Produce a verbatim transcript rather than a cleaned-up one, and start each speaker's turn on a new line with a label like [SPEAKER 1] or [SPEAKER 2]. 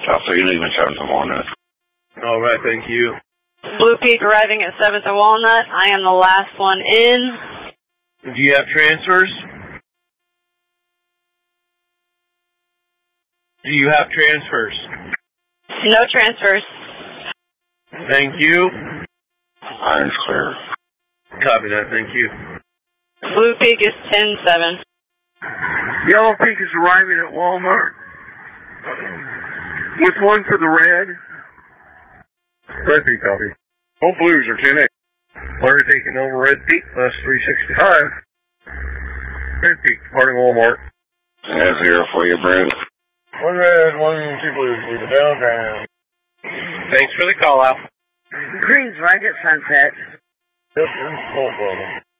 [SPEAKER 1] I'll see you leaving seventh and Walnut.
[SPEAKER 2] All right, thank you.
[SPEAKER 3] Blue Peak arriving at seventh and Walnut. I am the last one in.
[SPEAKER 2] Do you have transfers? Do you have transfers?
[SPEAKER 3] No transfers.
[SPEAKER 2] Thank you.
[SPEAKER 1] Iron's clear.
[SPEAKER 2] Copy that, thank you.
[SPEAKER 3] Blue Peak is ten seven.
[SPEAKER 4] Yellow Peak is arriving at Walmart with one for the red.
[SPEAKER 2] Red Peak, copy. Both blues are ten eight. Larry taking over Red Peak, that's three sixty-five. Red Peak, departing Walmart.
[SPEAKER 1] That's zero for you, Brent.
[SPEAKER 2] One red, one two blues, leave it downtown. Thanks for the call out.
[SPEAKER 4] Green's right at Sunset.
[SPEAKER 2] Yep, no problem.